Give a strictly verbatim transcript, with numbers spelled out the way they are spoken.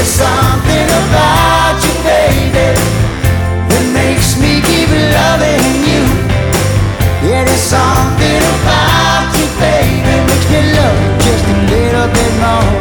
There's something about you, baby, that makes me keep loving you. Yeah, there's something about you, baby, makes me love you just a little bit more.